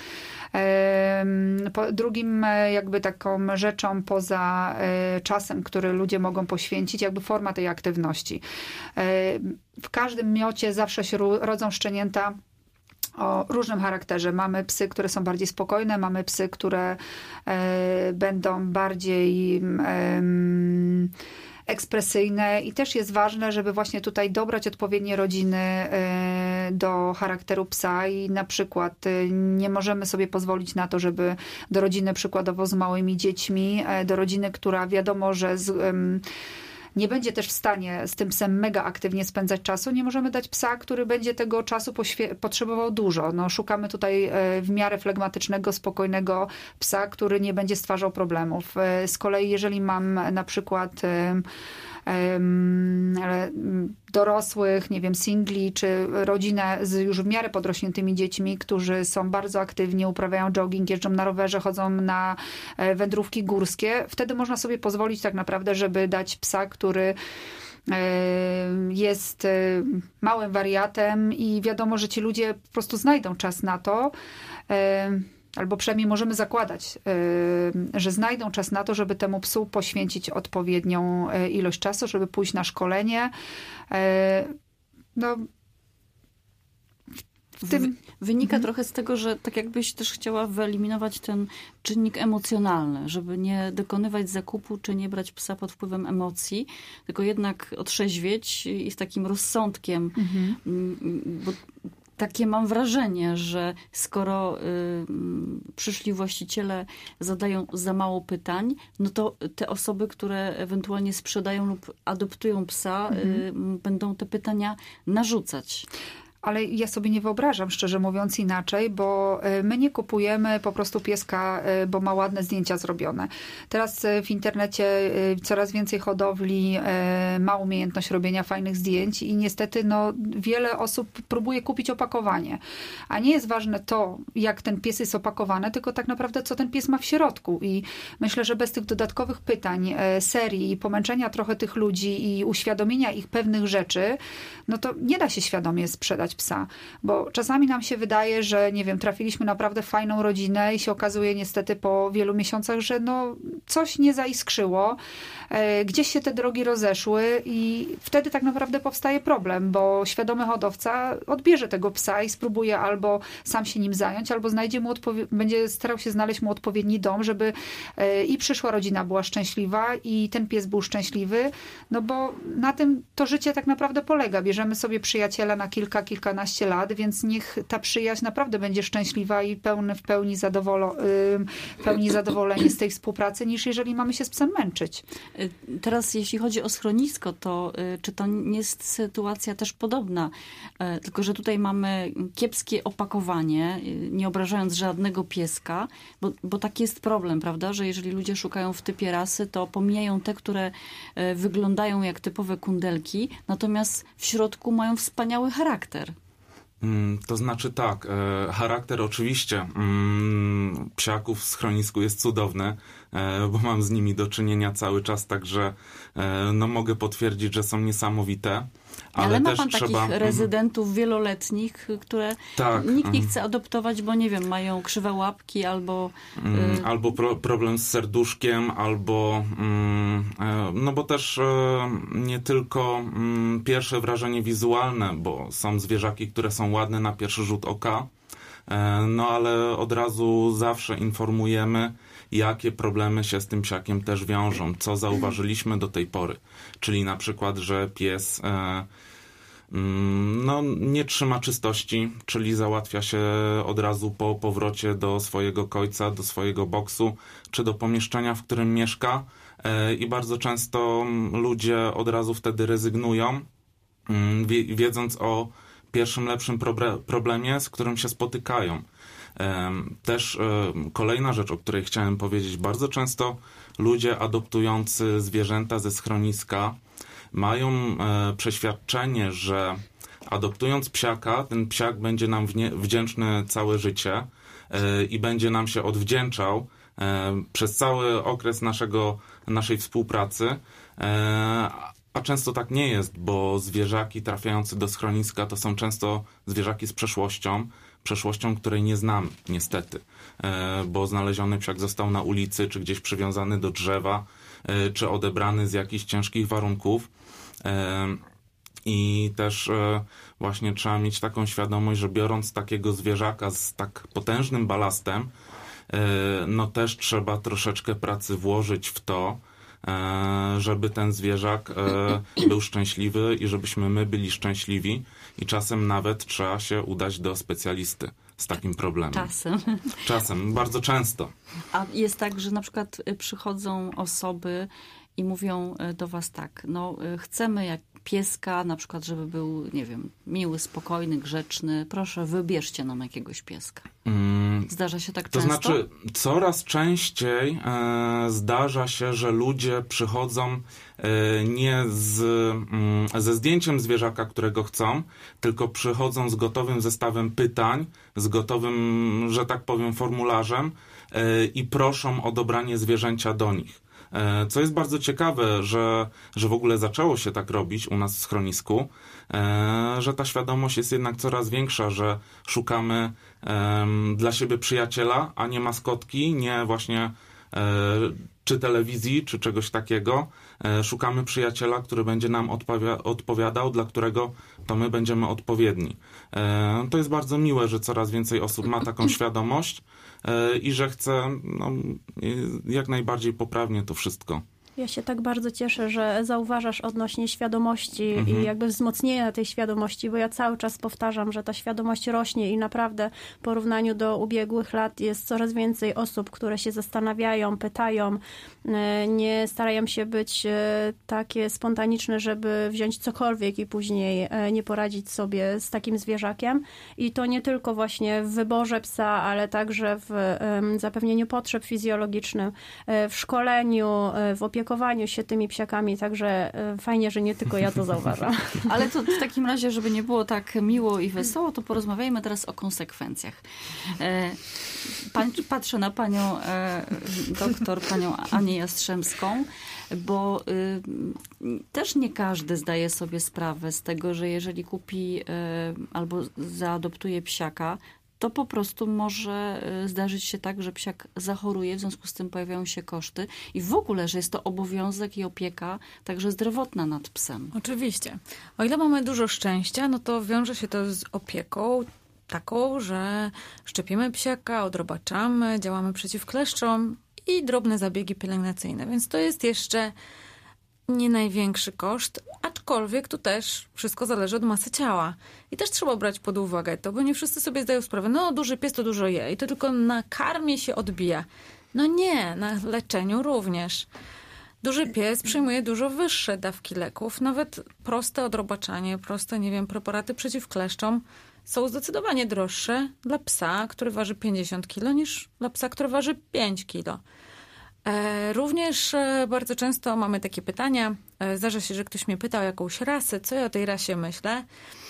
Drugim jakby taką rzeczą poza czasem, który ludzie mogą poświęcić, jakby forma tej aktywności. W każdym miocie zawsze się rodzą szczenięta o różnym charakterze. Mamy psy, które są bardziej spokojne, mamy psy, które e, będą bardziej e, ekspresyjne i też jest ważne, żeby właśnie tutaj dobrać odpowiednie rodziny e, do charakteru psa i na przykład e, nie możemy sobie pozwolić na to, żeby do rodziny przykładowo z małymi dziećmi, e, do rodziny, która wiadomo, że z, e, nie będzie też w stanie z tym psem mega aktywnie spędzać czasu. Nie możemy dać psa, który będzie tego czasu poświe- potrzebował dużo. No, szukamy tutaj w miarę flegmatycznego, spokojnego psa, który nie będzie stwarzał problemów. Z kolei jeżeli mam na przykład dorosłych, nie wiem, singli, czy rodzinę z już w miarę podrośniętymi dziećmi, którzy są bardzo aktywni, uprawiają jogging, jeżdżą na rowerze, chodzą na wędrówki górskie. Wtedy można sobie pozwolić tak naprawdę, żeby dać psa, który jest małym wariatem i wiadomo, że ci ludzie po prostu znajdą czas na to, albo przynajmniej możemy zakładać, że znajdą czas na to, żeby temu psu poświęcić odpowiednią ilość czasu, żeby pójść na szkolenie. No, w tym... Wynika mhm. trochę z tego, że tak jakbyś też chciała wyeliminować ten czynnik emocjonalny, żeby nie dokonywać zakupu, czy nie brać psa pod wpływem emocji, tylko jednak otrzeźwieć i z takim rozsądkiem, mhm. bo takie mam wrażenie, że skoro y, przyszli właściciele zadają za mało pytań, no to te osoby, które ewentualnie sprzedają lub adoptują psa, mhm. y, będą te pytania narzucać. Ale ja sobie nie wyobrażam, szczerze mówiąc, inaczej, bo my nie kupujemy po prostu pieska, bo ma ładne zdjęcia zrobione. Teraz w internecie coraz więcej hodowli ma umiejętność robienia fajnych zdjęć i niestety no, wiele osób próbuje kupić opakowanie. A nie jest ważne to, jak ten pies jest opakowany, tylko tak naprawdę, co ten pies ma w środku. I myślę, że bez tych dodatkowych pytań, serii, pomęczenia trochę tych ludzi i uświadomienia ich pewnych rzeczy, no to nie da się świadomie sprzedać psa, bo czasami nam się wydaje, że nie wiem, trafiliśmy naprawdę w fajną rodzinę i się okazuje niestety po wielu miesiącach, że no coś nie zaiskrzyło, gdzieś się te drogi rozeszły i wtedy tak naprawdę powstaje problem, bo świadomy hodowca odbierze tego psa i spróbuje albo sam się nim zająć, albo znajdzie mu odpowie- będzie starał się znaleźć mu odpowiedni dom, żeby i przyszła rodzina była szczęśliwa i ten pies był szczęśliwy, no bo na tym to życie tak naprawdę polega. Bierzemy sobie przyjaciela na kilka, kilkanaście lat, więc niech ta przyjaźń naprawdę będzie szczęśliwa i pełny, w pełni, zadowolo- w pełni zadowolenie z tej współpracy, niż jeżeli mamy się z psem męczyć. Teraz jeśli chodzi o schronisko, to czy to nie jest sytuacja też podobna? Tylko że tutaj mamy kiepskie opakowanie, nie obrażając żadnego pieska, bo, bo taki jest problem, prawda? Że jeżeli ludzie szukają w typie rasy, to pomijają te, które wyglądają jak typowe kundelki, natomiast w środku mają wspaniały charakter. To znaczy tak, charakter oczywiście psiaków w schronisku jest cudowny, bo mam z nimi do czynienia cały czas, także no mogę potwierdzić, że są niesamowite. Ale, ale ma też pan trzeba... takich rezydentów wieloletnich, które tak. nikt nie chce adoptować, bo nie wiem, mają krzywe łapki albo... Y... Albo pro, problem z serduszkiem, albo... Y, no bo też y, nie tylko y, pierwsze wrażenie wizualne, bo są zwierzaki, które są ładne na pierwszy rzut oka, y, no ale od razu zawsze informujemy, jakie problemy się z tym psiakiem też wiążą, co zauważyliśmy do tej pory. Czyli na przykład, że pies e, no, nie trzyma czystości, czyli załatwia się od razu po powrocie do swojego kojca, do swojego boksu, czy do pomieszczenia, w którym mieszka. E, I bardzo często ludzie od razu wtedy rezygnują, wie, wiedząc o pierwszym lepszym probre- problemie, z którym się spotykają. Też kolejna rzecz, o której chciałem powiedzieć, bardzo często ludzie adoptujący zwierzęta ze schroniska mają przeświadczenie, że adoptując psiaka, ten psiak będzie nam wdzięczny całe życie i będzie nam się odwdzięczał przez cały okres naszego, naszej współpracy. A często tak nie jest, bo zwierzaki trafiające do schroniska to są często zwierzaki z przeszłością, przeszłością, której nie znamy, niestety, bo znaleziony psiak został na ulicy, czy gdzieś przywiązany do drzewa, czy odebrany z jakichś ciężkich warunków. I też właśnie trzeba mieć taką świadomość, że biorąc takiego zwierzaka z tak potężnym balastem, no też trzeba troszeczkę pracy włożyć w to, żeby ten zwierzak był szczęśliwy i żebyśmy my byli szczęśliwi i czasem nawet trzeba się udać do specjalisty z takim problemem. Czasem. Czasem, bardzo często. A jest tak, że na przykład przychodzą osoby i mówią do was tak, no chcemy jak pieska, na przykład, żeby był, nie wiem, miły, spokojny, grzeczny. Proszę, wybierzcie nam jakiegoś pieska. Mm, Zdarza się tak to często? To znaczy, coraz częściej e, zdarza się, że ludzie przychodzą e, nie z, mm, ze zdjęciem zwierzaka, którego chcą, tylko przychodzą z gotowym zestawem pytań, z gotowym, że tak powiem, formularzem e, i proszą o dobranie zwierzęcia do nich. Co jest bardzo ciekawe, że, że w ogóle zaczęło się tak robić u nas w schronisku, że ta świadomość jest jednak coraz większa, że szukamy dla siebie przyjaciela, a nie maskotki, nie właśnie czy telewizji, czy czegoś takiego. Szukamy przyjaciela, który będzie nam odpowi- odpowiadał, dla którego to my będziemy odpowiedni. To jest bardzo miłe, że coraz więcej osób ma taką świadomość i że chce no, jak najbardziej poprawnie to wszystko. Ja się tak bardzo cieszę, że zauważasz odnośnie świadomości Mhm. i jakby wzmocnienia tej świadomości, bo ja cały czas powtarzam, że ta świadomość rośnie i naprawdę w porównaniu do ubiegłych lat jest coraz więcej osób, które się zastanawiają, pytają, nie starają się być takie spontaniczne, żeby wziąć cokolwiek i później nie poradzić sobie z takim zwierzakiem. I to nie tylko właśnie w wyborze psa, ale także w zapewnieniu potrzeb fizjologicznych, w szkoleniu, w opiekowaniu się tymi psiakami, także fajnie, że nie tylko ja to zauważam. Ale to w takim razie, żeby nie było tak miło i wesoło, to porozmawiajmy teraz o konsekwencjach. Pan, patrzę na panią doktor, panią Anię Jastrzębską, bo też nie każdy zdaje sobie sprawę z tego, że jeżeli kupi albo zaadoptuje psiaka, to po prostu może zdarzyć się tak, że psiak zachoruje, w związku z tym pojawiają się koszty i w ogóle, że jest to obowiązek i opieka także zdrowotna nad psem. Oczywiście. O ile mamy dużo szczęścia, no to wiąże się to z opieką taką, że szczepimy psiaka, odrobaczamy, działamy przeciw kleszczom i drobne zabiegi pielęgnacyjne. Więc to jest jeszcze nie największy koszt, aczkolwiek tu też wszystko zależy od masy ciała. I też trzeba brać pod uwagę to, bo nie wszyscy sobie zdają sprawę, no duży pies to dużo je i to tylko na karmie się odbija. No nie, na leczeniu również. Duży pies przyjmuje dużo wyższe dawki leków, nawet proste odrobaczanie, proste, nie wiem, preparaty przeciw kleszczom są zdecydowanie droższe dla psa, który waży pięćdziesiąt kilo, niż dla psa, który waży pięć kilo. Również bardzo często mamy takie pytania. Zdarza się, że ktoś mnie pyta o jakąś rasę, co ja o tej rasie myślę.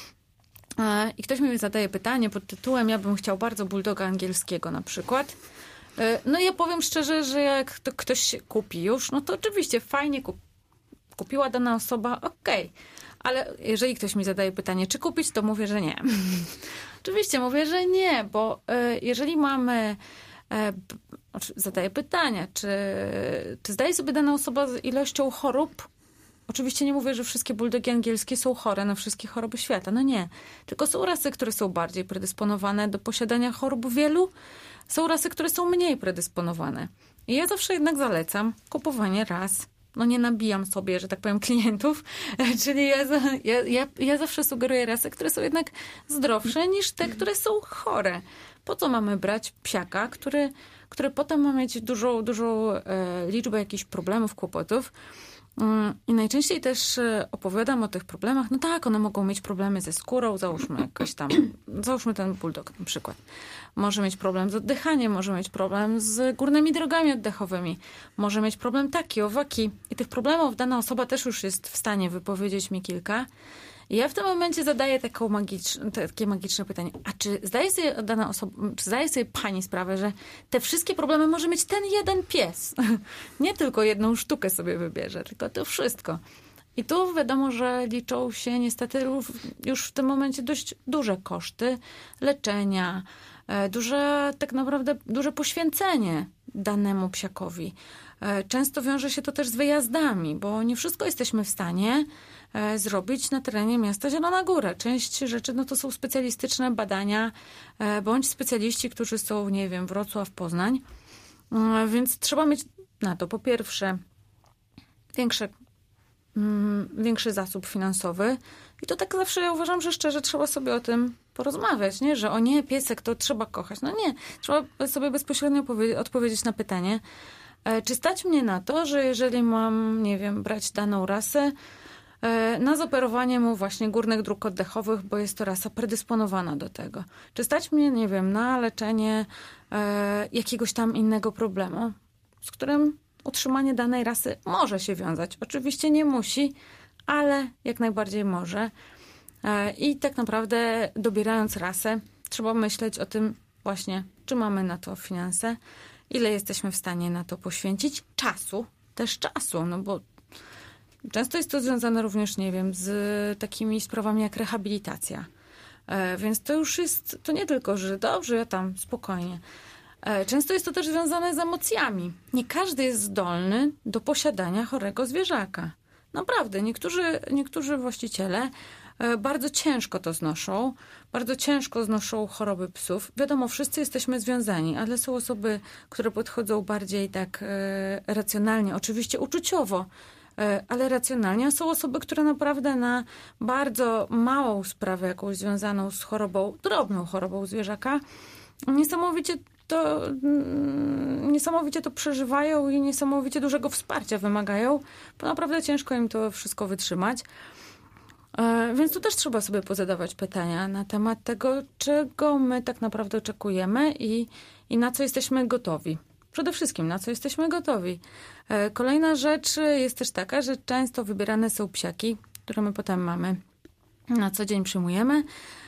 I ktoś mi zadaje pytanie pod tytułem: ja bym chciał bardzo bulldoga angielskiego na przykład. No i ja powiem szczerze, że jak to ktoś kupi już, no to oczywiście fajnie kup- kupiła dana osoba, okej. Okay. Ale jeżeli ktoś mi zadaje pytanie, czy kupić, to mówię, że nie. Oczywiście mówię, że nie, bo jeżeli mamy... Zadaję pytania, czy, czy zdaje sobie dana osoba z ilością chorób? Oczywiście nie mówię, że wszystkie bulldogi angielskie są chore na wszystkie choroby świata. No nie. Tylko są rasy, które są bardziej predysponowane do posiadania chorób wielu. Są rasy, które są mniej predysponowane. I ja zawsze jednak zalecam kupowanie ras. No nie nabijam sobie, że tak powiem, klientów. Czyli ja, ja, ja, ja zawsze sugeruję rasy, które są jednak zdrowsze niż te, które są chore. Po co mamy brać psiaka, który, który potem ma mieć dużą, dużą e, liczbę jakichś problemów, kłopotów. I najczęściej też opowiadam o tych problemach. No tak, one mogą mieć problemy ze skórą, załóżmy jakoś tam, załóżmy ten bulldog na przykład. Może mieć problem z oddychaniem, może mieć problem z górnymi drogami oddechowymi, może mieć problem taki, owaki. I tych problemów dana osoba też już jest w stanie wypowiedzieć mi kilka. I ja w tym momencie zadaję taką magiczne, takie magiczne pytanie. A czy zdaje sobie dana osoba, czy zdaje sobie pani sprawę, że te wszystkie problemy może mieć ten jeden pies? Nie tylko jedną sztukę sobie wybierze, tylko to wszystko. I tu wiadomo, że liczą się niestety już w tym momencie dość duże koszty leczenia, duże, tak naprawdę duże poświęcenie danemu psiakowi. Często wiąże się to też z wyjazdami, bo nie wszystko jesteśmy w stanie zrobić na terenie miasta Zielona Góra. Część rzeczy no to są specjalistyczne badania, bądź specjaliści, którzy są, nie wiem, Wrocław, Poznań. Więc trzeba mieć na to po pierwsze większe, większy zasób finansowy. I to tak zawsze ja uważam, że szczerze trzeba sobie o tym porozmawiać, nie? Że o nie, piesek to trzeba kochać. No nie, trzeba sobie bezpośrednio odpowiedzieć na pytanie, czy stać mnie na to, że jeżeli mam, nie wiem, brać daną rasę, na zoperowanie mu właśnie górnych dróg oddechowych, bo jest to rasa predysponowana do tego. Czy stać mnie, nie wiem, na leczenie e, jakiegoś tam innego problemu, z którym utrzymanie danej rasy może się wiązać. Oczywiście nie musi, ale jak najbardziej może. E, I tak naprawdę dobierając rasę, trzeba myśleć o tym właśnie, czy mamy na to finanse, ile jesteśmy w stanie na to poświęcić czasu, też czasu, no bo często jest to związane również, nie wiem, z takimi sprawami jak rehabilitacja. E, więc to już jest, to nie tylko, że dobrze, ja tam spokojnie. E, często jest to też związane z emocjami. Nie każdy jest zdolny do posiadania chorego zwierzaka. Naprawdę, niektórzy, niektórzy właściciele e, bardzo ciężko to znoszą, bardzo ciężko znoszą choroby psów. Wiadomo, wszyscy jesteśmy związani, ale są osoby, które podchodzą bardziej tak e, racjonalnie, oczywiście uczuciowo, ale racjonalnie. A są osoby, które naprawdę na bardzo małą sprawę, jakąś związaną z chorobą, drobną chorobą zwierzaka, niesamowicie to, niesamowicie to przeżywają i niesamowicie dużego wsparcia wymagają, bo naprawdę ciężko im to wszystko wytrzymać. Więc tu też trzeba sobie pozadawać pytania na temat tego, czego my tak naprawdę oczekujemy i, i na co jesteśmy gotowi. Przede wszystkim, na co jesteśmy gotowi. Kolejna rzecz jest też taka, że często wybierane są psiaki, które my potem mamy, na co dzień przyjmujemy,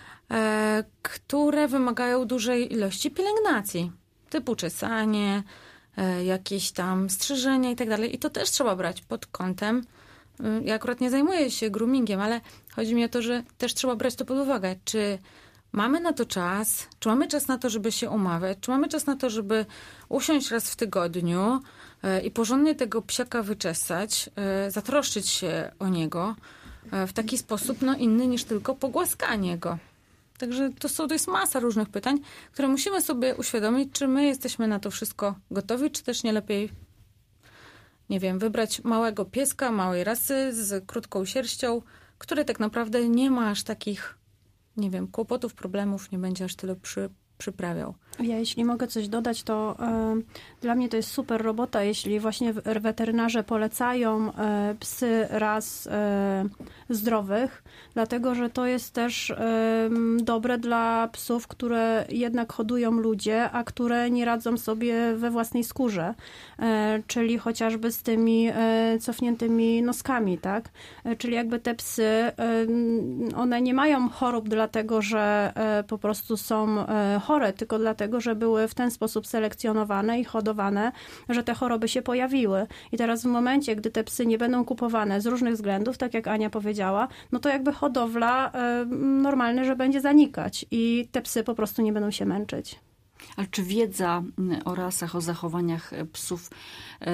które wymagają dużej ilości pielęgnacji, typu czesanie, jakieś tam strzyżenie i tak dalej. I to też trzeba brać pod kątem. Ja akurat nie zajmuję się groomingiem, ale chodzi mi o to, że też trzeba brać to pod uwagę, czy mamy na to czas, czy mamy czas na to, żeby się umawiać, czy mamy czas na to, żeby usiąść raz w tygodniu i porządnie tego psiaka wyczesać, zatroszczyć się o niego w taki sposób no, inny niż tylko pogłaskanie go. Także to, są, to jest masa różnych pytań, które musimy sobie uświadomić, czy my jesteśmy na to wszystko gotowi, czy też nie lepiej, nie wiem, wybrać małego pieska, małej rasy z krótką sierścią, który tak naprawdę nie ma aż takich, nie wiem, kłopotów, problemów, nie będzie aż tyle przy, przyprawiał. Ja jeśli mogę coś dodać, to y, dla mnie to jest super robota, jeśli właśnie weterynarze polecają y, psy ras y, zdrowych, dlatego, że to jest też y, dobre dla psów, które jednak hodują ludzie, a które nie radzą sobie we własnej skórze, y, czyli chociażby z tymi y, cofniętymi noskami, tak? Y, czyli jakby te psy, y, one nie mają chorób dlatego, że y, po prostu są y, chore, tylko dlatego, że były w ten sposób selekcjonowane i hodowane, że te choroby się pojawiły. I teraz w momencie, gdy te psy nie będą kupowane z różnych względów, tak jak Ania powiedziała, no to jakby hodowla y, normalne, że będzie zanikać i te psy po prostu nie będą się męczyć. Ale czy wiedza o rasach, o zachowaniach psów y,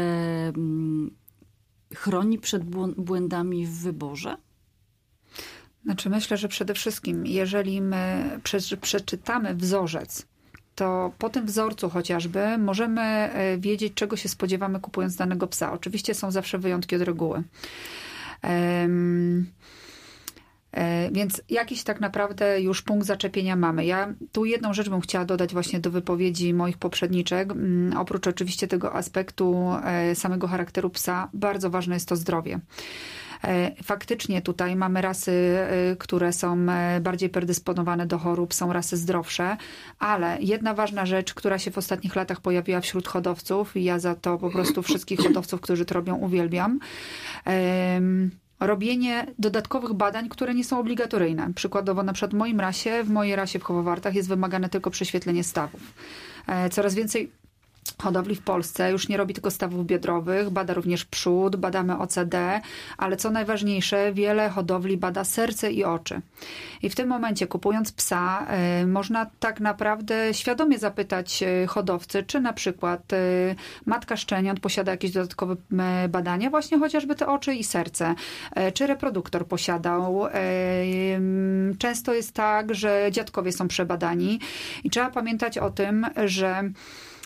y, chroni przed błędami w wyborze? Znaczy myślę, że przede wszystkim, jeżeli my przeczytamy wzorzec, to po tym wzorcu chociażby możemy wiedzieć, czego się spodziewamy, kupując danego psa. Oczywiście są zawsze wyjątki od reguły. Um, Więc jakiś tak naprawdę już punkt zaczepienia mamy. Ja tu jedną rzecz bym chciała dodać właśnie do wypowiedzi moich poprzedniczek. Oprócz oczywiście tego aspektu samego charakteru psa, bardzo ważne jest to zdrowie. Faktycznie tutaj mamy rasy, które są bardziej predysponowane do chorób, są rasy zdrowsze, ale jedna ważna rzecz, która się w ostatnich latach pojawiła wśród hodowców i ja za to po prostu wszystkich hodowców, którzy to robią, uwielbiam. Robienie dodatkowych badań, które nie są obligatoryjne. Przykładowo na przykład w moim rasie, w mojej rasie w chowowartach jest wymagane tylko prześwietlenie stawów. Coraz więcej hodowli w Polsce już nie robi tylko stawów biodrowych, bada również przód, badamy O C D, ale co najważniejsze, wiele hodowli bada serce i oczy. I w tym momencie, kupując psa, y, można tak naprawdę świadomie zapytać hodowcy, czy na przykład y, matka szczeniąt posiada jakieś dodatkowe y, badania, właśnie chociażby te oczy i serce, y, czy reproduktor posiadał. Y, y, często jest tak, że dziadkowie są przebadani i trzeba pamiętać o tym, że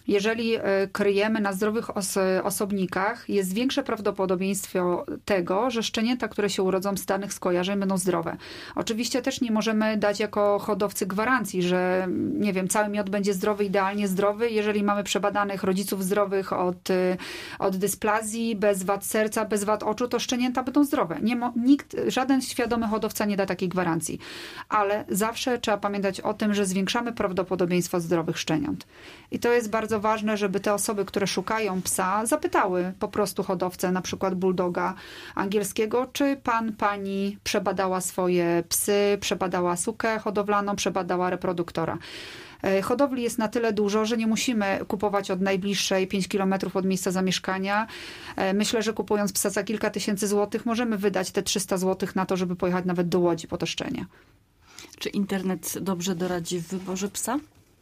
jeżeli kryjemy na zdrowych os osobnikach, jest większe prawdopodobieństwo tego, że szczenięta, które się urodzą z danych skojarzeń, będą zdrowe. Oczywiście też nie możemy dać jako hodowcy gwarancji, że nie wiem, cały miod będzie zdrowy, idealnie zdrowy. Jeżeli mamy przebadanych rodziców zdrowych od, od dysplazji, bez wad serca, bez wad oczu, to szczenięta będą zdrowe. Nie mo nikt, żaden świadomy hodowca nie da takiej gwarancji. Ale zawsze trzeba pamiętać o tym, że zwiększamy prawdopodobieństwo zdrowych szczeniąt. I to jest bardzo ważne, żeby te osoby, które szukają psa, zapytały po prostu hodowcę, na przykład bulldoga angielskiego, czy pan, pani przebadała swoje psy, przebadała sukę hodowlaną, przebadała reproduktora. Hodowli jest na tyle dużo, że nie musimy kupować od najbliższej pięć kilometrów od miejsca zamieszkania. Myślę, że kupując psa za kilka tysięcy złotych możemy wydać te trzysta złotych na to, żeby pojechać nawet do Łodzi po to szczenie. Czy internet dobrze doradzi w wyborze psa?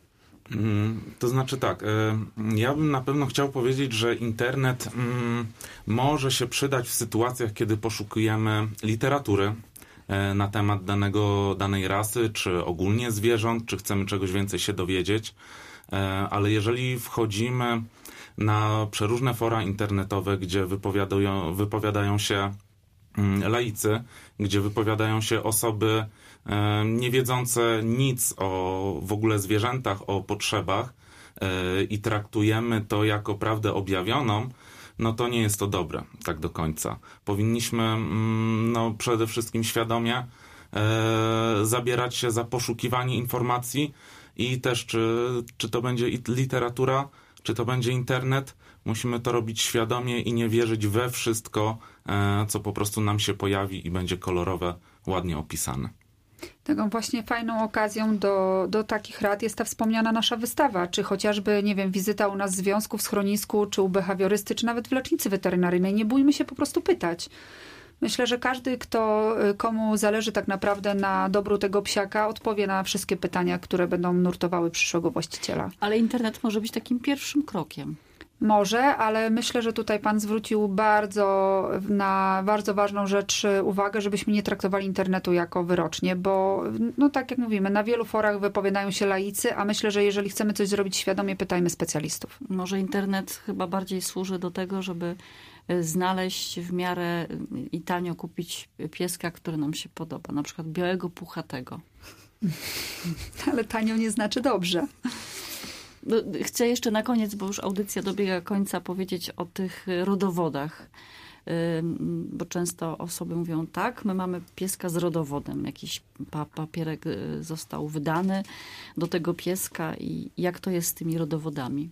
Mm, to znaczy tak, y, ja bym na pewno chciał powiedzieć, że internet mm, może się przydać w sytuacjach, kiedy poszukujemy literatury y, na temat danego, danej rasy, czy ogólnie zwierząt, czy chcemy czegoś więcej się dowiedzieć, y, ale jeżeli wchodzimy na przeróżne fora internetowe, gdzie wypowiadają, wypowiadają się y, laicy, gdzie wypowiadają się osoby nie wiedzące nic o w ogóle zwierzętach, o potrzebach i traktujemy to jako prawdę objawioną, no to nie jest to dobre tak do końca. Powinniśmy no, przede wszystkim świadomie zabierać się za poszukiwanie informacji i też czy, czy to będzie literatura, czy to będzie internet, musimy to robić świadomie i nie wierzyć we wszystko, co po prostu nam się pojawi i będzie kolorowe, ładnie opisane. Taką właśnie fajną okazją do, do takich rad jest ta wspomniana nasza wystawa, czy chociażby, nie wiem, wizyta u nas w związku, w schronisku, czy u behawiorysty, czy nawet w lecznicy weterynaryjnej. Nie bójmy się po prostu pytać. Myślę, że każdy, kto, komu zależy tak naprawdę na dobru tego psiaka, odpowie na wszystkie pytania, które będą nurtowały przyszłego właściciela. Ale internet może być takim pierwszym krokiem. Może, ale myślę, że tutaj pan zwrócił bardzo na bardzo ważną rzecz uwagę, żebyśmy nie traktowali internetu jako wyrocznie, bo no tak jak mówimy, na wielu forach wypowiadają się laicy, a myślę, że jeżeli chcemy coś zrobić świadomie, pytajmy specjalistów. Może internet chyba bardziej służy do tego, żeby znaleźć w miarę i tanio kupić pieska, który nam się podoba, na przykład białego, puchatego. Ale tanio nie znaczy dobrze. Chcę jeszcze na koniec, bo już audycja dobiega końca, powiedzieć o tych rodowodach. Bo często osoby mówią, tak, my mamy pieska z rodowodem. Jakiś pa papierek został wydany do tego pieska i jak to jest z tymi rodowodami?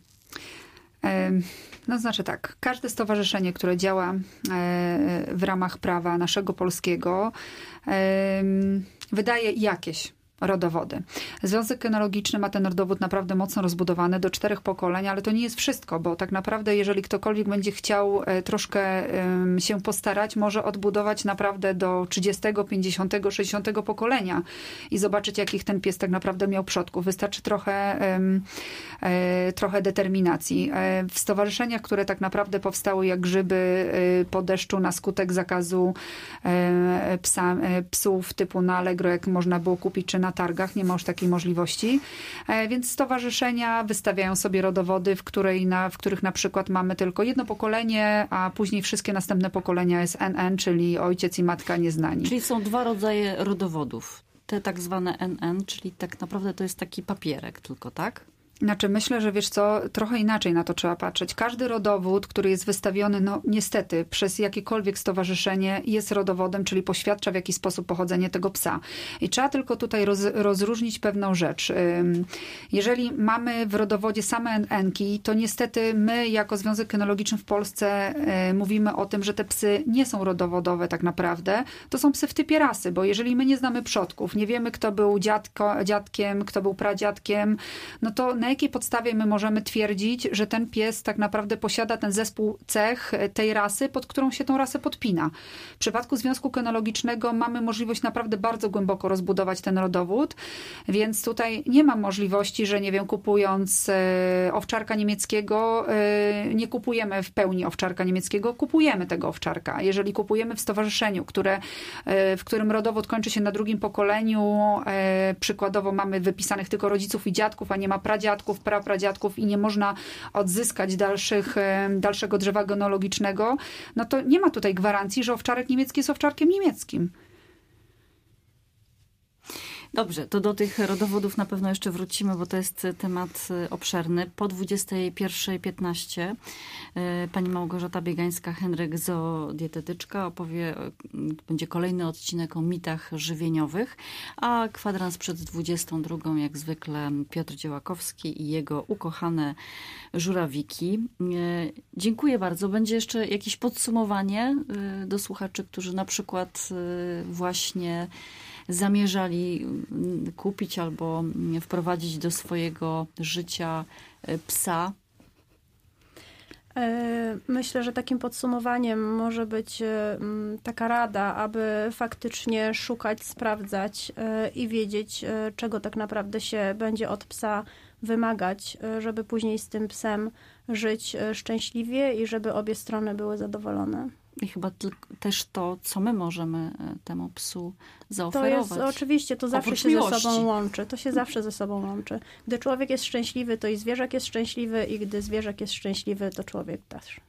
No znaczy tak, każde stowarzyszenie, które działa w ramach prawa naszego polskiego, wydaje jakieś rodowody. Związek Kynologiczny ma ten rodowód naprawdę mocno rozbudowany do czterech pokoleń, ale to nie jest wszystko, bo tak naprawdę jeżeli ktokolwiek będzie chciał troszkę się postarać, może odbudować naprawdę do trzydziestego, pięćdziesiątego, sześćdziesiątego pokolenia i zobaczyć, jakich ten pies tak naprawdę miał przodków. Wystarczy trochę, trochę determinacji. W stowarzyszeniach, które tak naprawdę powstały jak grzyby po deszczu na skutek zakazu psa, psów typu na Allegro, jak można było kupić, czy na targach, nie ma już takiej możliwości. Więc stowarzyszenia wystawiają sobie rodowody, w, której na, w których na przykład mamy tylko jedno pokolenie, a później wszystkie następne pokolenia jest N N, czyli ojciec i matka nieznani. Czyli są dwa rodzaje rodowodów. Te tak zwane N N, czyli tak naprawdę to jest taki papierek tylko, tak? Znaczy myślę, że wiesz co, trochę inaczej na to trzeba patrzeć. Każdy rodowód, który jest wystawiony, no niestety, przez jakiekolwiek stowarzyszenie jest rodowodem, czyli poświadcza w jakiś sposób pochodzenie tego psa. I trzeba tylko tutaj roz, rozróżnić pewną rzecz. Jeżeli mamy w rodowodzie same N N-ki, to niestety my jako Związek Kynologiczny w Polsce mówimy o tym, że te psy nie są rodowodowe tak naprawdę. To są psy w typie rasy, bo jeżeli my nie znamy przodków, nie wiemy kto był dziadko, dziadkiem, kto był pradziadkiem, no to na jakiej podstawie my możemy twierdzić, że ten pies tak naprawdę posiada ten zespół cech tej rasy, pod którą się tą rasę podpina. W przypadku Związku Kynologicznego mamy możliwość naprawdę bardzo głęboko rozbudować ten rodowód, więc tutaj nie ma możliwości, że nie wiem, kupując owczarka niemieckiego, nie kupujemy w pełni owczarka niemieckiego, kupujemy tego owczarka. Jeżeli kupujemy w stowarzyszeniu, które, w którym rodowód kończy się na drugim pokoleniu, przykładowo mamy wypisanych tylko rodziców i dziadków, a nie ma pradziadków, dziadków, prapradziadków i nie można odzyskać dalszych, dalszego drzewa genealogicznego, no to nie ma tutaj gwarancji, że owczarek niemiecki jest owczarkiem niemieckim. Dobrze, to do tych rodowodów na pewno jeszcze wrócimy, bo to jest temat obszerny. Po dwudziestej pierwszej piętnaście pani Małgorzata Biegańska-Henryk, zoodietetyczka, opowie, będzie kolejny odcinek o mitach żywieniowych, a kwadrans przed dwudziestą drugą jak zwykle Piotr Dziełakowski i jego ukochane żurawiki. Dziękuję bardzo. Będzie jeszcze jakieś podsumowanie do słuchaczy, którzy na przykład właśnie zamierzali kupić albo wprowadzić do swojego życia psa? Myślę, że takim podsumowaniem może być taka rada, aby faktycznie szukać, sprawdzać i wiedzieć, czego tak naprawdę się będzie od psa wymagać, żeby później z tym psem żyć szczęśliwie i żeby obie strony były zadowolone. I chyba też to, co my możemy temu psu zaoferować. To jest, oczywiście, to zawsze Oprócz się miłości. ze sobą łączy. To się zawsze ze sobą łączy. Gdy człowiek jest szczęśliwy, to i zwierzak jest szczęśliwy i gdy zwierzak jest szczęśliwy, to człowiek też.